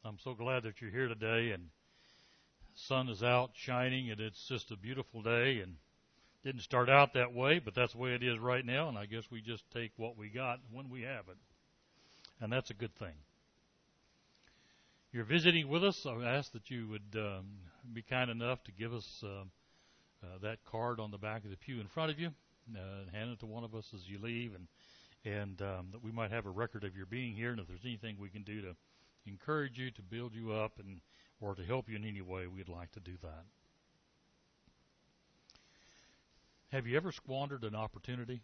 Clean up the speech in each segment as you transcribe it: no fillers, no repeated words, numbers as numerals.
I'm so glad that you're here today, and the sun is out shining, and it's just a beautiful day, and didn't start out that way, but that's the way it is right now, and I guess we just take what we got when we have it, and that's a good thing. You're visiting with us, I ask that you would be kind enough to give us that card on the back of the pew in front of you, hand it to one of us as you leave, and that we might have a record of your being here, and if there's anything we can do to encourage you, to build you up, and or to help you in any way, we'd like to do that. Have you ever squandered an opportunity?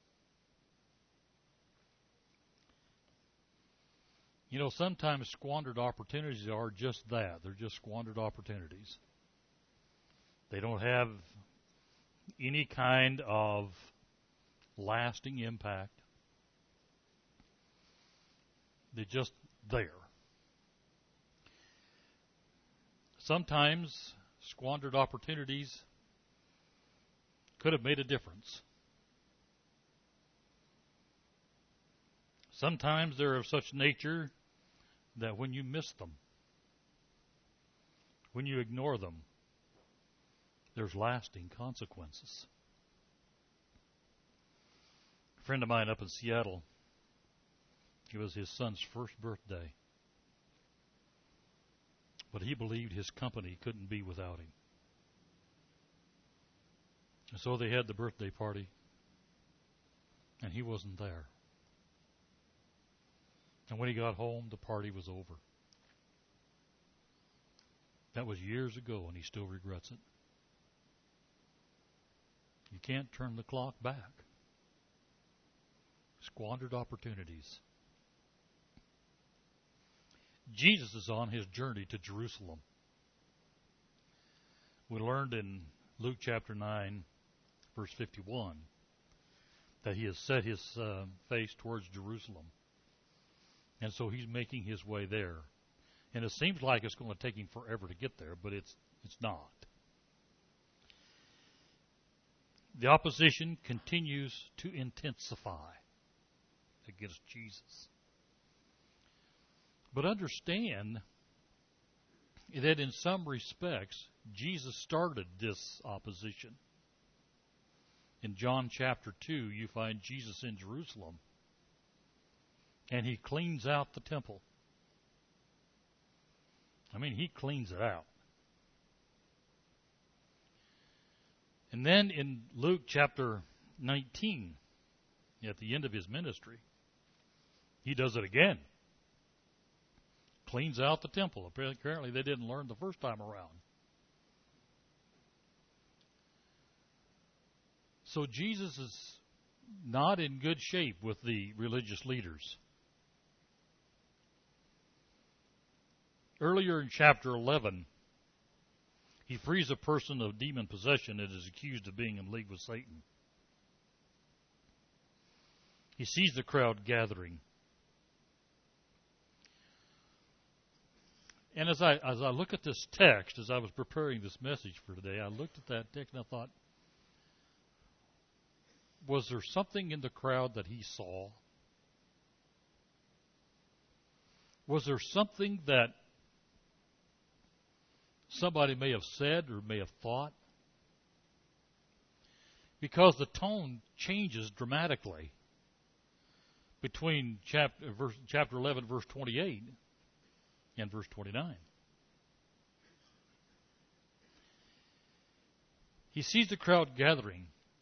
You know, sometimes squandered opportunities are just that. They're just squandered opportunities. They don't have any kind of lasting impact. They're just there. Sometimes squandered opportunities could have made a difference. Sometimes they're of such nature that when you miss them, when you ignore them, there's lasting consequences. A friend of mine up in Seattle, it was his son's first birthday, but he believed his company couldn't be without him. And so they had the birthday party, and he wasn't there. And when he got home, the party was over. That was years ago, and he still regrets it. You can't turn the clock back. Squandered opportunities. Jesus is on his journey to Jerusalem. We learned in Luke chapter 9, verse 51, that he has set his face towards Jerusalem. And so he's making his way there. And it seems like it's going to take him forever to get there, but it's not. The opposition continues to intensify against Jesus. But understand that in some respects, Jesus started this opposition. In John chapter 2, you find Jesus in Jerusalem, and he cleans out the temple. I mean, he cleans it out. And then in Luke chapter 19, at the end of his ministry, he does it again. Cleans out the temple. Apparently they didn't learn the first time around. So Jesus is not in good shape with the religious leaders. Earlier in chapter 11, he frees a person of demon possession and is accused of being in league with Satan. He sees the crowd gathering. And as I look at this text, as I was preparing this message for today, I looked at that text and I thought, was there something in the crowd that he saw? Was there something that somebody may have said or may have thought? Because the tone changes dramatically between chapter 11, verse 28 and verse 29. He sees the crowd gathering.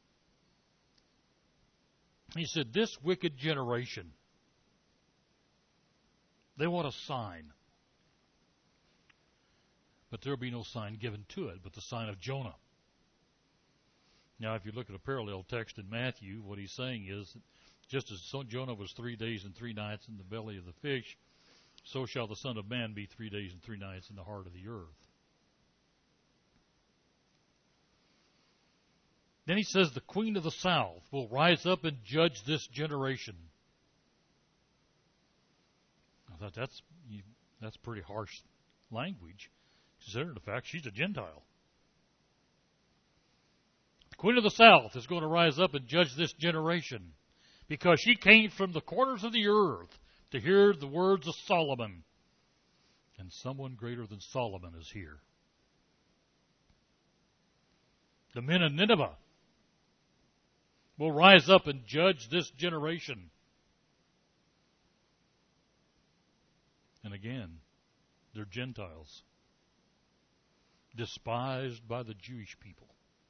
He said, this wicked generation, they want a sign. But there will be no sign given to it but the sign of Jonah. Now, if you look at a parallel text in Matthew, what he's saying is, just as Jonah was 3 days and 3 nights in the belly of the fish, so shall the Son of Man be 3 days and 3 nights in the heart of the earth. Then he says, the Queen of the South will rise up and judge this generation. I thought that's pretty harsh language, considering the fact she's a Gentile. The Queen of the South is going to rise up and judge this generation because she came from the corners of the earth to hear the words of Solomon. And someone greater than Solomon is here. The men of Nineveh will rise up and judge this generation. And again, they're Gentiles, despised by the Jewish people.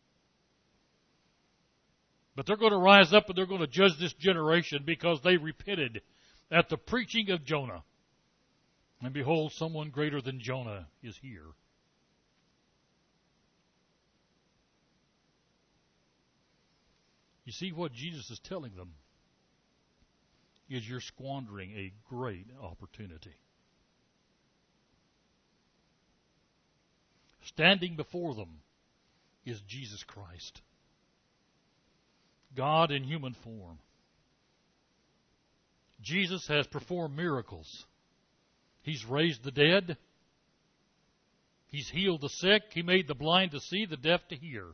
But they're going to rise up and they're going to judge this generation because they repented at the preaching of Jonah. And behold, someone greater than Jonah is here. You see, what Jesus is telling them is you're squandering a great opportunity. Standing before them is Jesus Christ, God in human form. Jesus has performed miracles. He's raised the dead. He's healed the sick. He made the blind to see, the deaf to hear.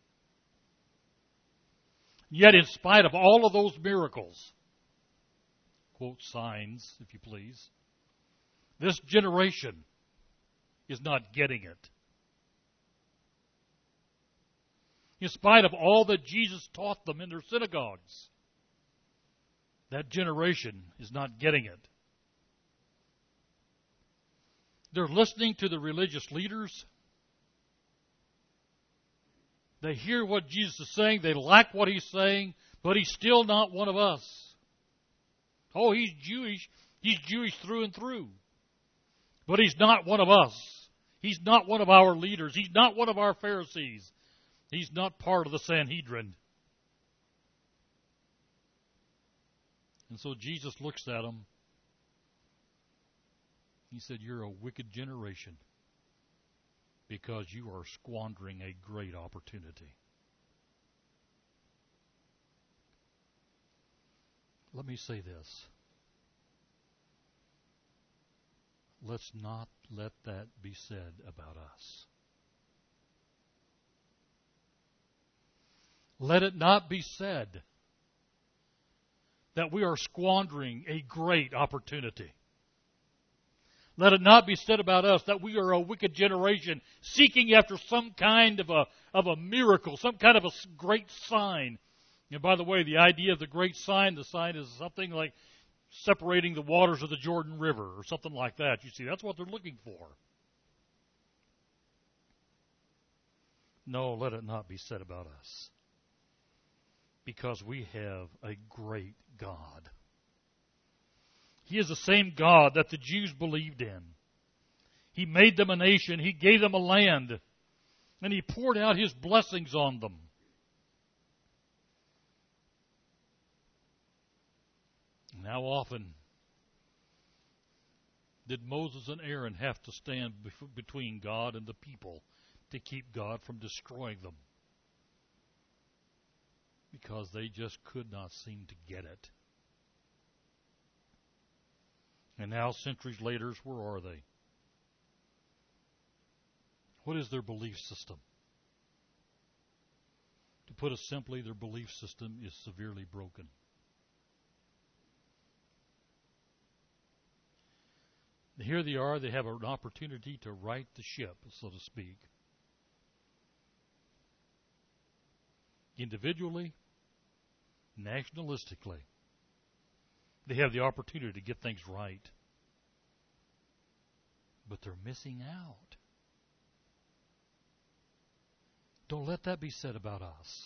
Yet in spite of all of those miracles, quote signs, if you please, this generation is not getting it. In spite of all that Jesus taught them in their synagogues, that generation is not getting it. They're listening to the religious leaders. They hear what Jesus is saying. They like what he's saying, but he's still not one of us. Oh, he's Jewish. He's Jewish through and through. But he's not one of us. He's not one of our leaders. He's not one of our Pharisees. He's not part of the Sanhedrin. And so Jesus looks at them. He said, you're a wicked generation because you are squandering a great opportunity. Let me say this. Let's not let that be said about us. Let it not be said that we are squandering a great opportunity. Let it not be said about us that we are a wicked generation seeking after some kind of a miracle, some kind of a great sign. And by the way, the idea of the great sign, the sign is something like separating the waters of the Jordan River or something like that. You see, that's what they're looking for. No, let it not be said about us. Because we have a great God. He is the same God that the Jews believed in. He made them a nation. He gave them a land. And He poured out His blessings on them. And how often did Moses and Aaron have to stand between God and the people to keep God from destroying them? Because they just could not seem to get it. And now, centuries later, where are they? What is their belief system? To put it simply, their belief system is severely broken. Here they are, they have an opportunity to right the ship, so to speak. Individually, nationalistically, they have the opportunity to get things right. But they're missing out. Don't let that be said about us.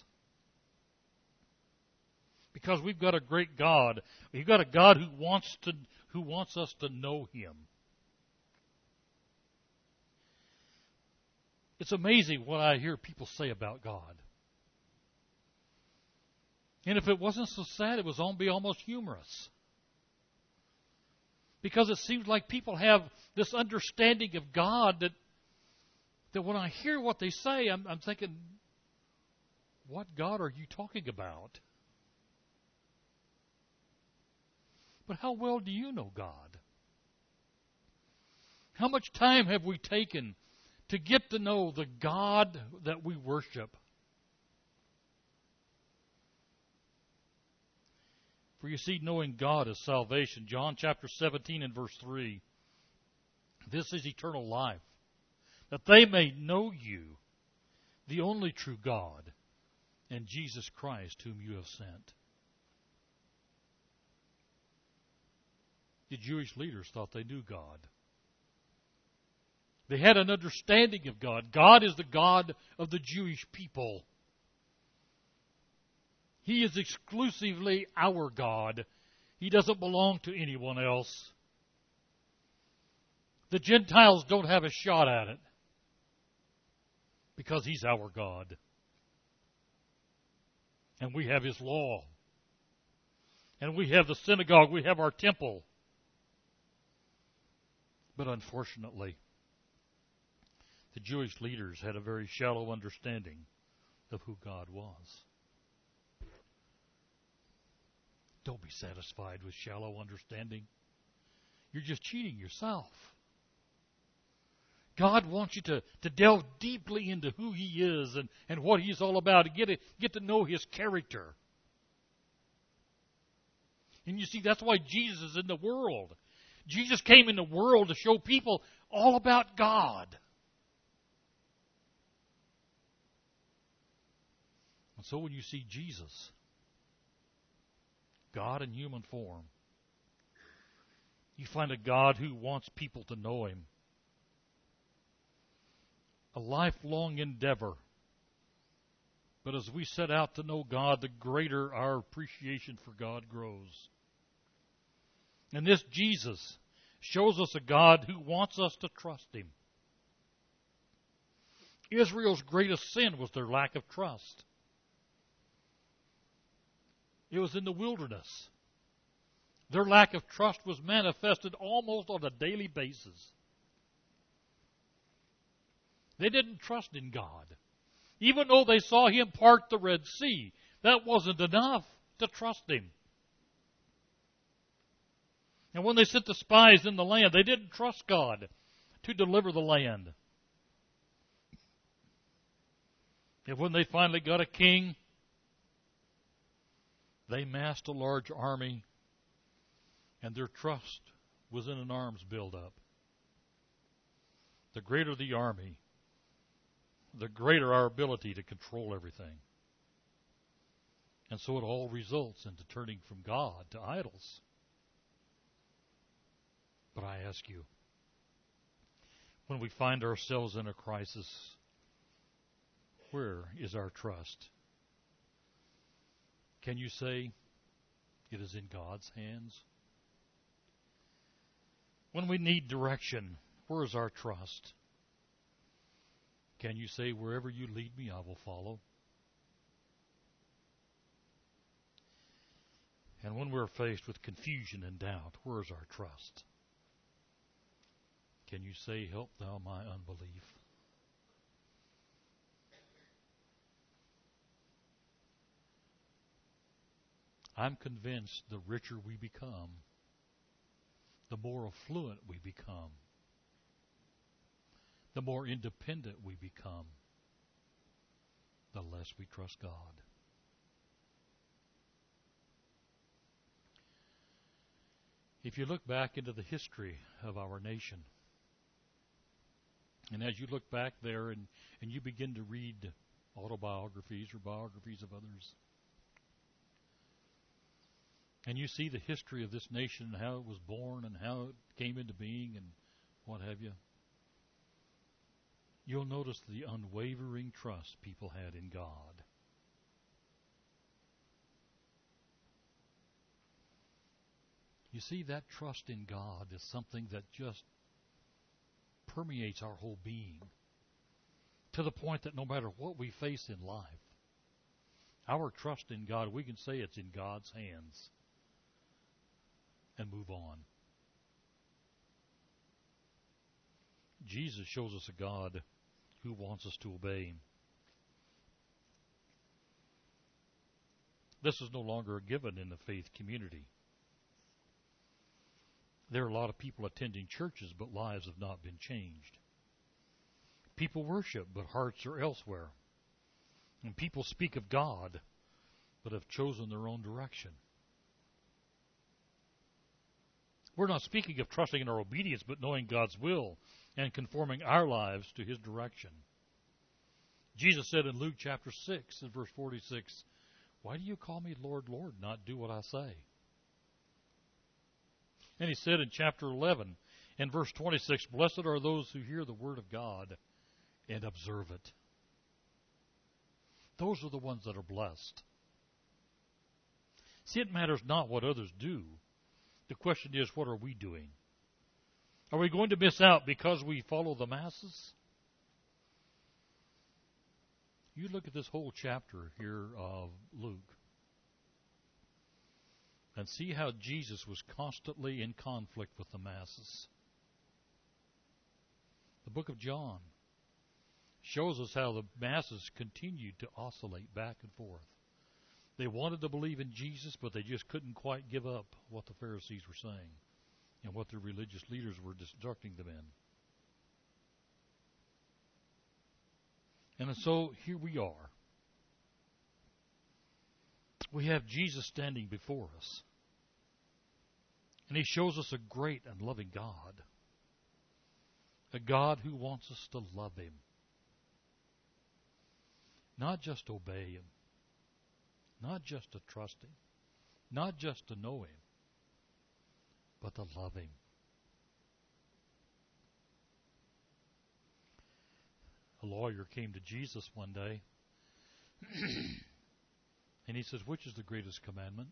Because we've got a great God. We've got a God who wants us to know Him. It's amazing what I hear people say about God. And if it wasn't so sad, it would be almost humorous. Because it seems like people have this understanding of God that when I hear what they say, I'm thinking, what God are you talking about? But how well do you know God? How much time have we taken to get to know the God that we worship? For you see, knowing God is salvation. John chapter 17 and verse 3. This is eternal life, that they may know you, the only true God, and Jesus Christ whom you have sent. The Jewish leaders thought they knew God. They had an understanding of God. God is the God of the Jewish people. He is exclusively our God. He doesn't belong to anyone else. The Gentiles don't have a shot at it because He's our God. And we have His law. And we have the synagogue. We have our temple. But unfortunately, the Jewish leaders had a very shallow understanding of who God was. Don't be satisfied with shallow understanding. You're just cheating yourself. God wants you to delve deeply into who He is and what He's all about, to get to know His character. And you see, that's why Jesus is in the world. Jesus came in the world to show people all about God. And so when you see Jesus, God in human form, you find a God who wants people to know Him. A lifelong endeavor. But as we set out to know God, the greater our appreciation for God grows. And this Jesus shows us a God who wants us to trust Him. Israel's greatest sin was their lack of trust. It was in the wilderness. Their lack of trust was manifested almost on a daily basis. They didn't trust in God. Even though they saw Him part the Red Sea, that wasn't enough to trust Him. And when they sent the spies in the land, they didn't trust God to deliver the land. And when they finally got a king, they massed a large army, and their trust was in an arms buildup. The greater the army, the greater our ability to control everything. And so it all results into turning from God to idols. But I ask you, when we find ourselves in a crisis, where is our trust? Can you say it is in God's hands? When we need direction, where is our trust? Can you say, wherever you lead me, I will follow? And when we're faced with confusion and doubt, where is our trust? Can you say, help thou my unbelief? I'm convinced the richer we become, the more affluent we become, the more independent we become, the less we trust God. If you look back into the history of our nation, and as you look back there and you begin to read autobiographies or biographies of others, and you see the history of this nation and how it was born and how it came into being and what have you, you'll notice the unwavering trust people had in God. You see, that trust in God is something that just permeates our whole being to the point that no matter what we face in life, our trust in God, we can say it's in God's hands and move on. Jesus shows us a God who wants us to obey Him. This is no longer a given in the faith community. There are a lot of people attending churches, but lives have not been changed. People worship, but hearts are elsewhere. And people speak of God, but have chosen their own direction. We're not speaking of trusting in our obedience, but knowing God's will and conforming our lives to His direction. Jesus said in Luke chapter 6 and verse 46, "Why do you call me Lord, Lord, not do what I say?" And He said in chapter 11 and verse 26, "Blessed are those who hear the word of God and observe it." Those are the ones that are blessed. See, it matters not what others do. The question is, what are we doing? Are we going to miss out because we follow the masses? You look at this whole chapter here of Luke and see how Jesus was constantly in conflict with the masses. The book of John shows us how the masses continued to oscillate back and forth. They wanted to believe in Jesus, but they just couldn't quite give up what the Pharisees were saying and what the religious leaders were instructing them in. And so here we are. We have Jesus standing before us. And He shows us a great and loving God. A God who wants us to love Him. Not just obey Him. Not just to trust Him. Not just to know Him. But to love Him. A lawyer came to Jesus one day. And he says, "Which is the greatest commandment?"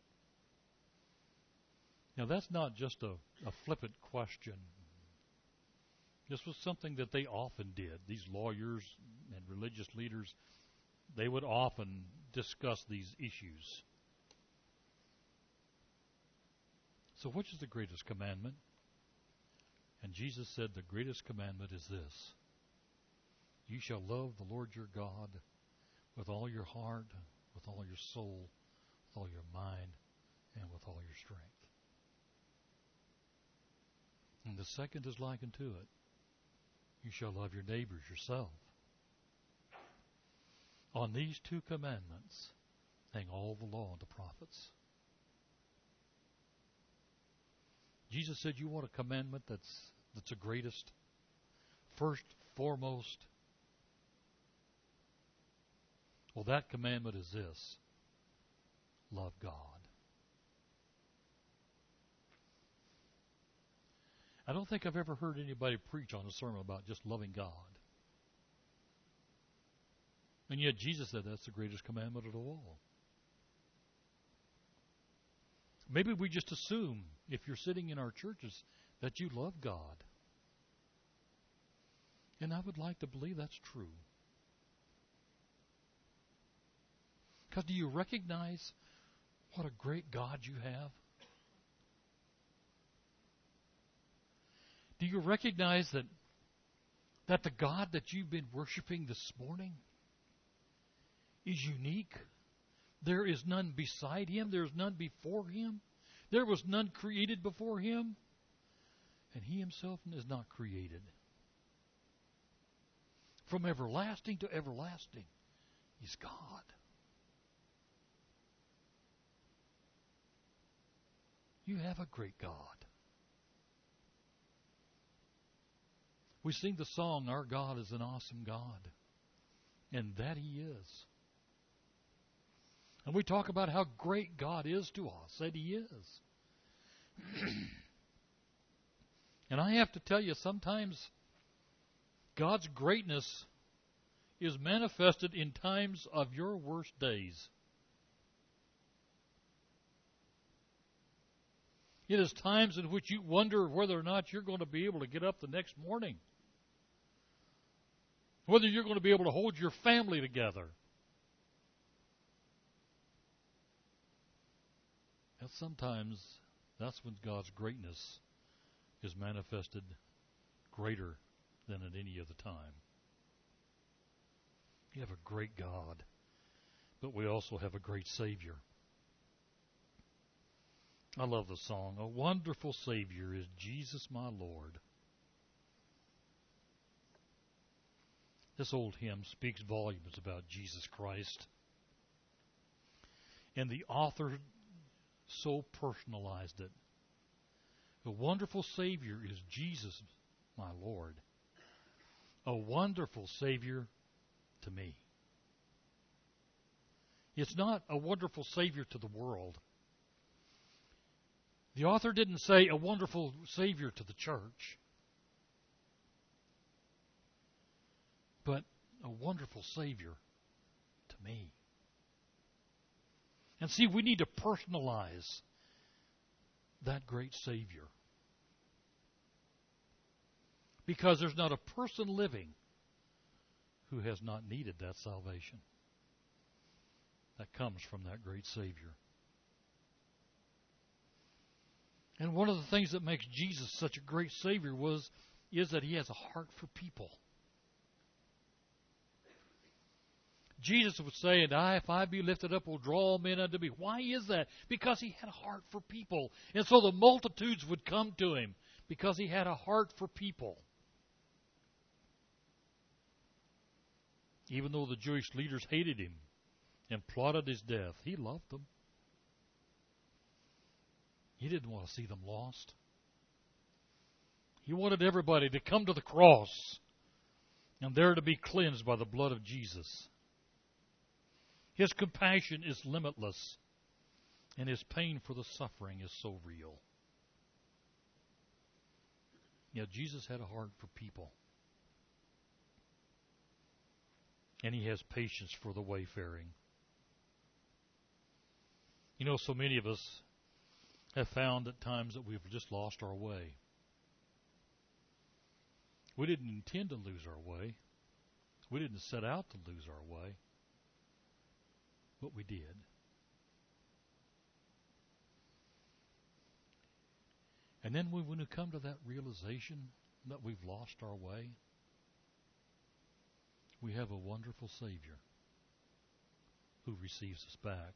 Now that's not just a flippant question. This was something that they often did. These lawyers and religious leaders, they would often discuss these issues. So which is the greatest commandment? And Jesus said, the greatest commandment is this: you shall love the Lord your God with all your heart, with all your soul, with all your mind, and with all your strength. And the second is like unto it: you shall love your neighbors yourself. On these two commandments hang all the law and the prophets. Jesus said, you want a commandment that's the greatest, first, foremost? Well, that commandment is this: love God. I don't think I've ever heard anybody preach on a sermon about just loving God. And yet Jesus said that's the greatest commandment of all. Maybe we just assume, if you're sitting in our churches, that you love God. And I would like to believe that's true. Because do you recognize what a great God you have? Do you recognize that the God that you've been worshiping this morning is unique? There is none beside Him. There is none before Him. There was none created before Him. And He Himself is not created. From everlasting to everlasting, He's God. You have a great God. We sing the song, our God is an awesome God. And that He is. And we talk about how great God is to us, that He is. And I have to tell you, sometimes God's greatness is manifested in times of your worst days. It is times in which you wonder whether or not you're going to be able to get up the next morning. Whether you're going to be able to hold your family together. And sometimes that's when God's greatness is manifested greater than at any other time. We have a great God, but we also have a great Savior. I love the song, "A wonderful Savior is Jesus my Lord." This old hymn speaks volumes about Jesus Christ. And the author so personalized it. The wonderful Savior is Jesus, my Lord. A wonderful Savior to me. It's not a wonderful Savior to the world. The author didn't say a wonderful Savior to the church, but a wonderful Savior to me. And see, we need to personalize that great Savior. Because there's not a person living who has not needed that salvation that comes from that great Savior. And one of the things that makes Jesus such a great Savior is that He has a heart for people. Jesus would say, "And I, if I be lifted up, will draw all men unto me." Why is that? Because He had a heart for people. And so the multitudes would come to Him because He had a heart for people. Even though the Jewish leaders hated Him and plotted His death, He loved them. He didn't want to see them lost. He wanted everybody to come to the cross and there to be cleansed by the blood of Jesus. His compassion is limitless, and His pain for the suffering is so real. Yeah, Jesus had a heart for people. And He has patience for the wayfaring. You know, so many of us have found at times that we've just lost our way. We didn't intend to lose our way. We didn't set out to lose our way. But we did. And then when we come to that realization that we've lost our way, we have a wonderful Savior who receives us back.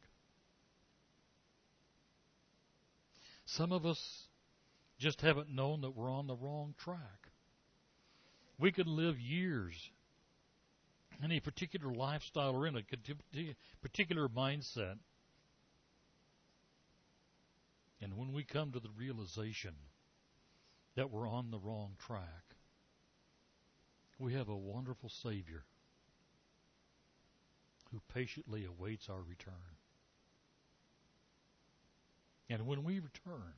Some of us just haven't known that we're on the wrong track. We could live years in a particular lifestyle or in a particular mindset. And when we come to the realization that we're on the wrong track, we have a wonderful Savior who patiently awaits our return. And when we return,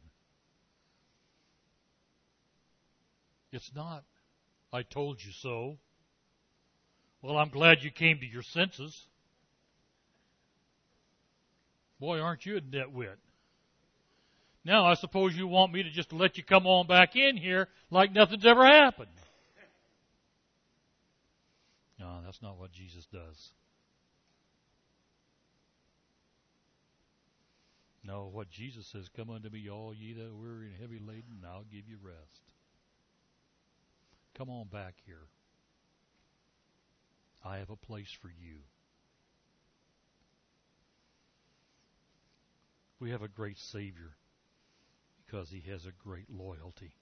it's not, "I told you so." "Well, I'm glad you came to your senses." "Boy, aren't you a nitwit. Now I suppose you want me to just let you come on back in here like nothing's ever happened." No, that's not what Jesus does. No, what Jesus says, "Come unto me, all ye that are weary and heavy laden, and I'll give you rest." Come on back here. I have a place for you. We have a great Savior because He has a great loyalty.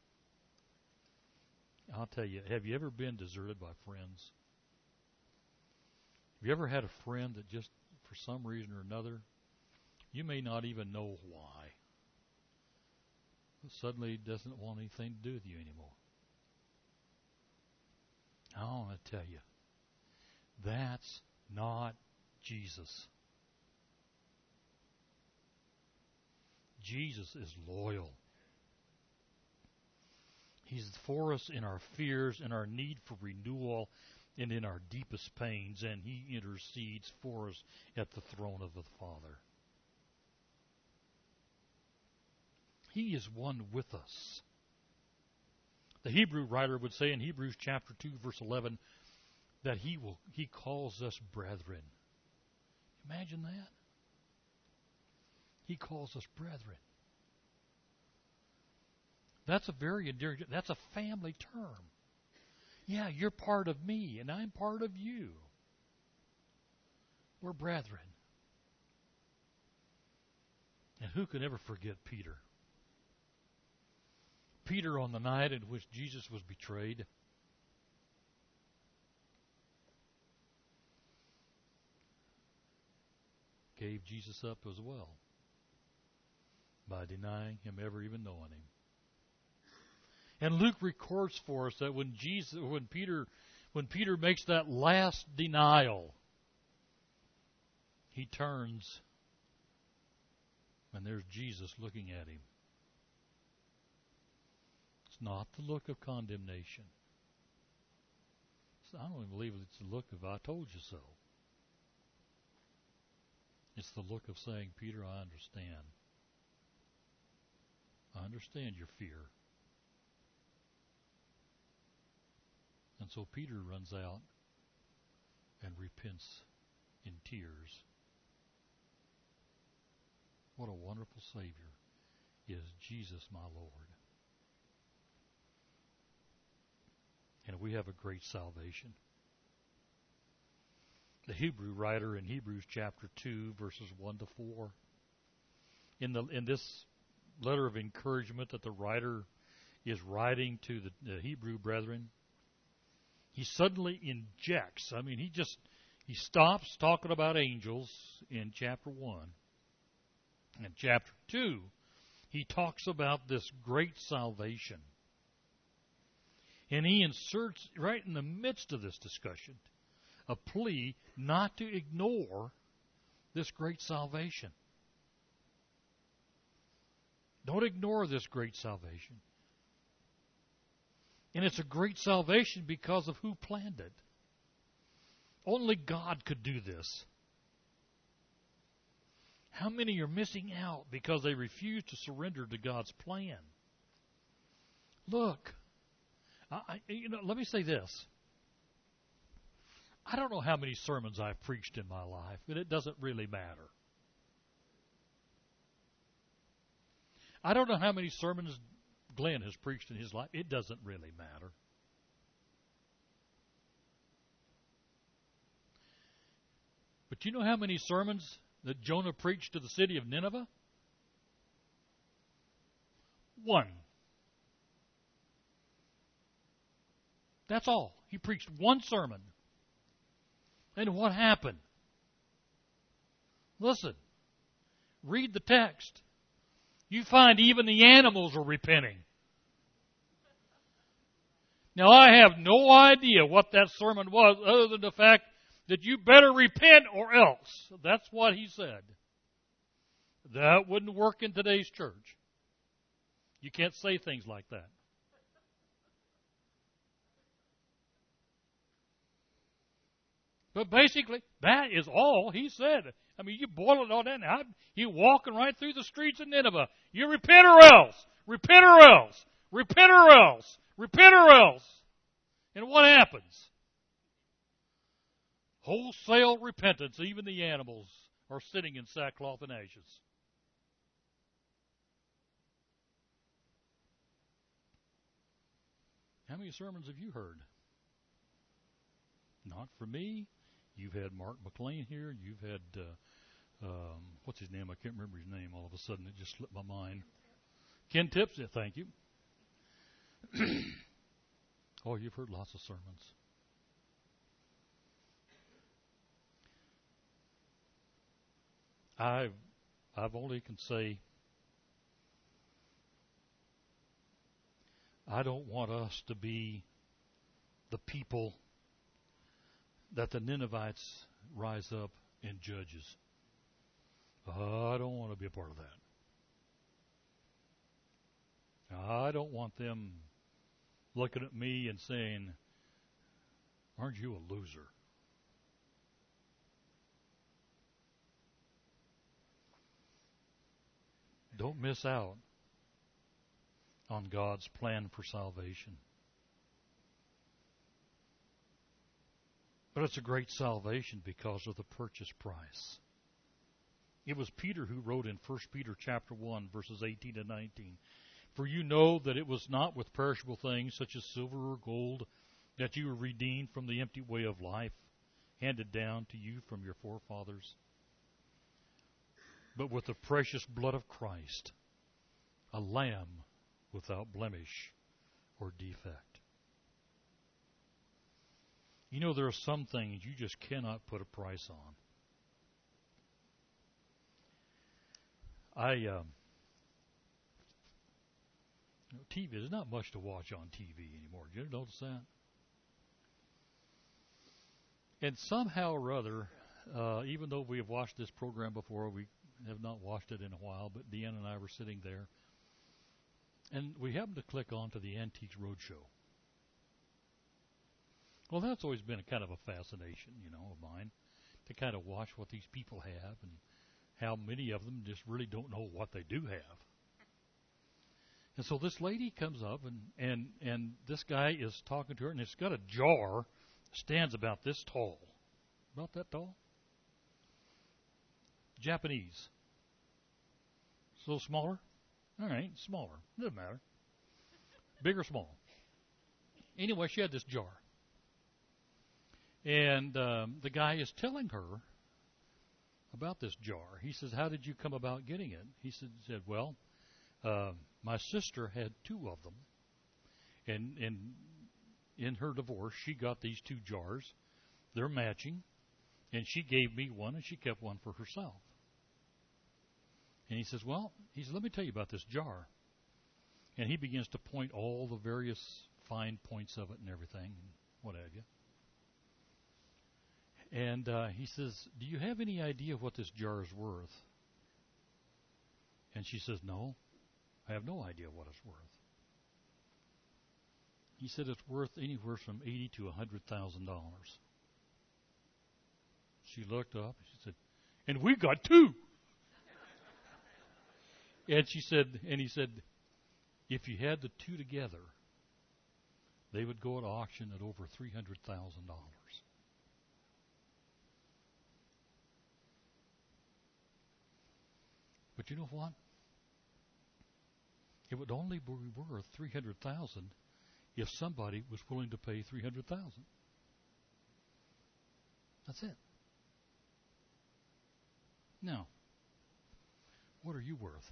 I'll tell you, have you ever been deserted by friends? Have you ever had a friend that just, for some reason or another, you may not even know why, but suddenly doesn't want anything to do with you anymore? I want to tell you, that's not Jesus. Jesus is loyal. He's for us in our fears, in our need for renewal, and in our deepest pains, and He intercedes for us at the throne of the Father. He is one with us. The Hebrew writer would say in Hebrews chapter 2, verse 11, that He calls us brethren. Imagine that. He calls us brethren. That's a very endearing, that's a family term. Yeah, you're part of me, and I'm part of you. We're brethren. And who can ever forget Peter? Peter, on the night in which Jesus was betrayed, gave Jesus up as well by denying Him ever even knowing Him. And Luke records for us that when Peter makes that last denial, he turns and there's Jesus looking at him. It's not the look of condemnation. I don't even believe it's the look of "I told you so." It's the look of saying, "Peter, I understand. I understand your fear." And so Peter runs out and repents in tears. What a wonderful Savior is Jesus, my Lord. And we have a great salvation. The Hebrew writer in Hebrews chapter 2, verses 1 to 4, in this letter of encouragement that the writer is writing to the Hebrew brethren, he suddenly injects. He stops talking about angels in chapter 1. In chapter 2, he talks about this great salvation. And he inserts, right in the midst of this discussion, a plea not to ignore this great salvation. Don't ignore this great salvation. And it's a great salvation because of who planned it. Only God could do this. How many are missing out because they refuse to surrender to God's plan? Look, let me say this. I don't know how many sermons I've preached in my life, and it doesn't really matter. I don't know how many sermons Glenn has preached in his life. It doesn't really matter. But you know how many sermons that Jonah preached to the city of Nineveh? One. That's all. He preached one sermon. And what happened? Listen. Read the text. You find even the animals are repenting. Now, I have no idea what that sermon was other than the fact that you better repent or else. That's what he said. That wouldn't work in today's church. You can't say things like that. But basically, that is all he said. I mean, you boil it all down. You're walking right through the streets of Nineveh. You repent or else. Repent or else. Repent or else. Repent or else. And what happens? Wholesale repentance. Even the animals are sitting in sackcloth and ashes. How many sermons have you heard? Not from me. You've had Mark McLean here. You've had, what's his name? I can't remember his name. All of a sudden, it just slipped my mind. Ken Tips. Thank you. Oh, you've heard lots of sermons. I've only can say, I don't want us to be the people that the Ninevites rise up and judges. I don't want to be a part of that. I don't want them looking at me and saying, "Aren't you a loser?" Don't miss out on God's plan for salvation. But it's a great salvation because of the purchase price. It was Peter who wrote in 1 Peter chapter 1, verses 18 to 19, "For you know that it was not with perishable things such as silver or gold that you were redeemed from the empty way of life handed down to you from your forefathers, but with the precious blood of Christ, a lamb without blemish or defect." You know, there are some things you just cannot put a price on. TV, there's not much to watch on TV anymore. Did you notice that? And somehow or other, even though we have watched this program before, we have not watched it in a while, but Deanna and I were sitting there, and we happened to click onto the Antiques Roadshow. Well, that's always been a kind of a fascination, of mine, to kind of watch what these people have and how many of them just really don't know what they do have. And so this lady comes up, and this guy is talking to her, and it's got a jar that stands about this tall. About that tall? Japanese. It's a little smaller? All right, smaller. Doesn't matter. Big or small. Anyway, she had this jar. And the guy is telling her about this jar. He says, how did you come about getting it? He said, well, my sister had 2 of them. And in her divorce, she got these 2 jars. They're matching. And she gave me one, and she kept one for herself. And he says, let me tell you about this jar. And he begins to point all the various fine points of it and everything, and what have you. And he says, do you have any idea what this jar is worth? And she says, no, I have no idea what it's worth. He said it's worth anywhere from $80,000 to $100,000. She looked up, and she said, and we got 2. And he said, if you had the 2 together, they would go at auction at over $300,000. But you know what? It would only be worth $300,000 if somebody was willing to pay $300,000. That's it. Now, what are you worth?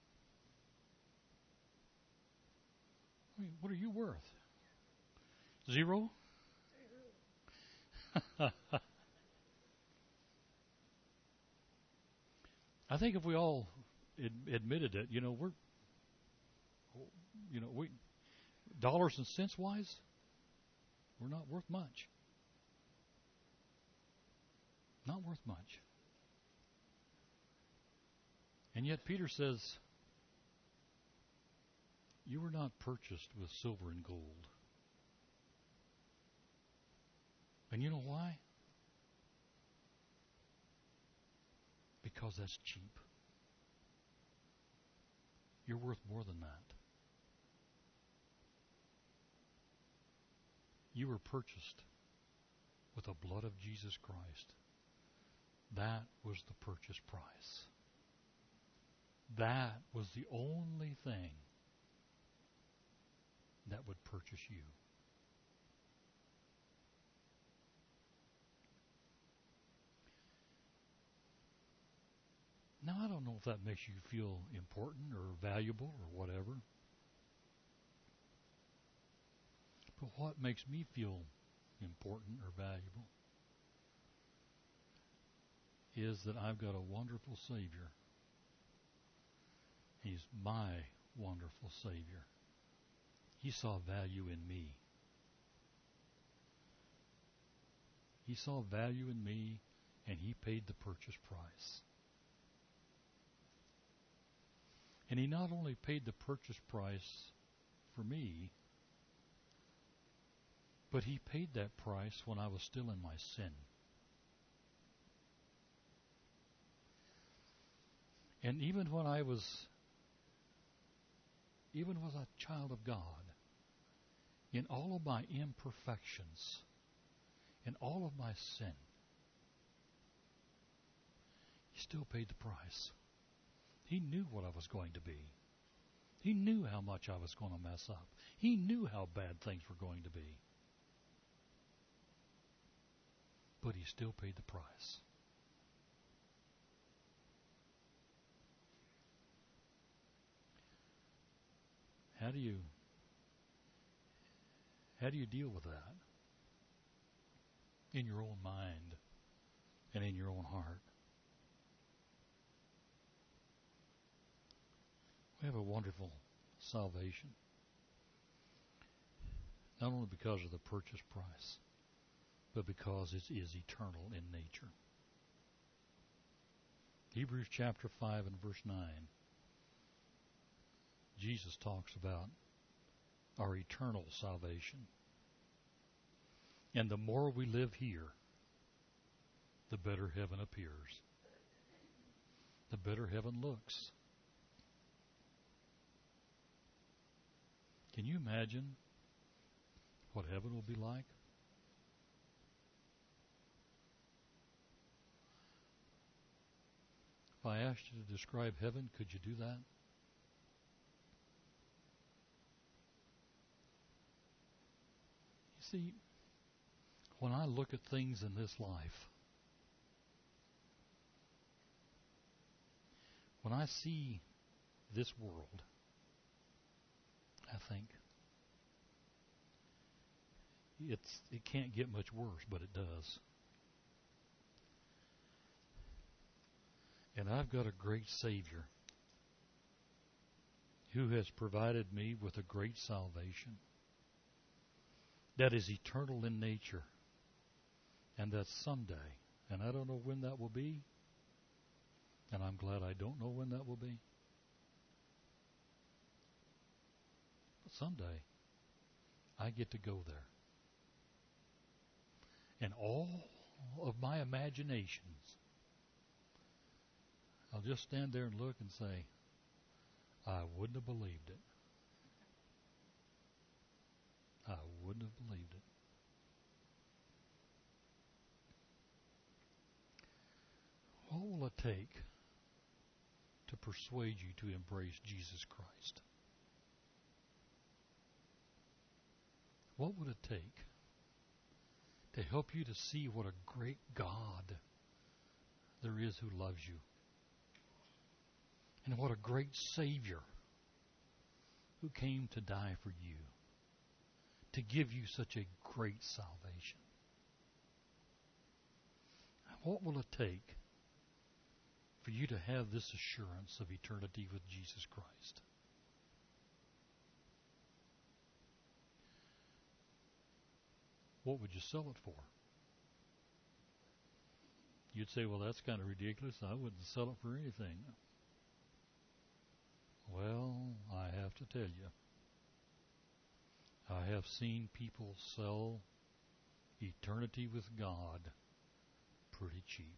What are you worth? 0? I think if we all admitted it, we dollars and cents wise, we're not worth much. Not worth much. And yet Peter says, you were not purchased with silver and gold. And you know why? Because that's cheap. You're worth more than that. You were purchased with the blood of Jesus Christ. That was the purchase price. That was the only thing that would purchase you. Now, I don't know if that makes you feel important or valuable or whatever. But what makes me feel important or valuable is that I've got a wonderful Savior. He's my wonderful Savior. He saw value in me. He saw value in me, and He paid the purchase price. And He not only paid the purchase price for me, but He paid that price when I was still in my sin. And even when I was a child of God, in all of my imperfections, in all of my sin, He still paid the price. He knew what I was going to be. He knew how much I was going to mess up. He knew how bad things were going to be. But He still paid the price. How do you deal with that in your own mind and in your own heart? We have a wonderful salvation. not only because of the purchase price, but because it is eternal in nature. Hebrews chapter 5 and verse 9. Jesus talks about our eternal salvation. And the more we live here, the better heaven appears. The better heaven looks. Can you imagine what heaven will be like? If I asked you to describe heaven, could you do that? You see, when I look at things in this life, when I see this world, I think it can't get much worse, but it does. And I've got a great Savior who has provided me with a great salvation that is eternal in nature, and that someday, and I don't know when that will be, and I'm glad I don't know when that will be, but someday I get to go there. And all of my imaginations, I'll just stand there and look and say, I wouldn't have believed it. I wouldn't have believed it. What will it take to persuade you to embrace Jesus Christ? What would it take to help you to see what a great God there is who loves you? And what a great Savior who came to die for you, to give you such a great salvation. What will it take for you to have this assurance of eternity with Jesus Christ? What would you sell it for? You'd say, well, that's kind of ridiculous. I wouldn't sell it for anything. Well, I have to tell you, I have seen people sell eternity with God pretty cheap,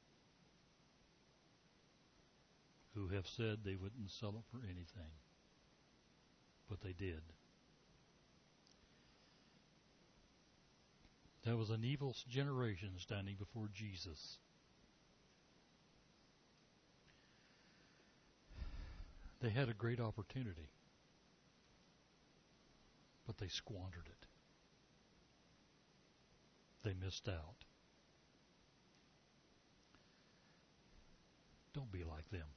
who have said they wouldn't sell it for anything, but they did. There was an evil generation standing before Jesus. They had a great opportunity, but they squandered it. They missed out. Don't be like them.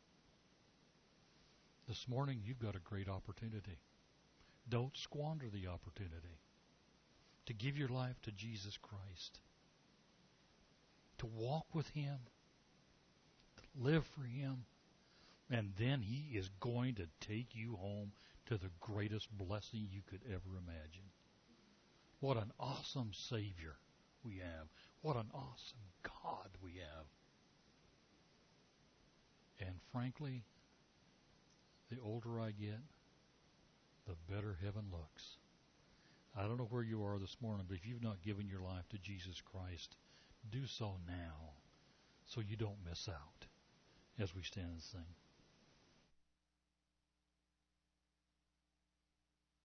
This morning, you've got a great opportunity. Don't squander the opportunity to give your life to Jesus Christ, to walk with Him, to live for Him, and then He is going to take you home to the greatest blessing you could ever imagine. What an awesome Savior we have. What an awesome God we have. And frankly, the older I get, the better heaven looks. I don't know where you are this morning, but if you've not given your life to Jesus Christ, do so now so you don't miss out as we stand and sing.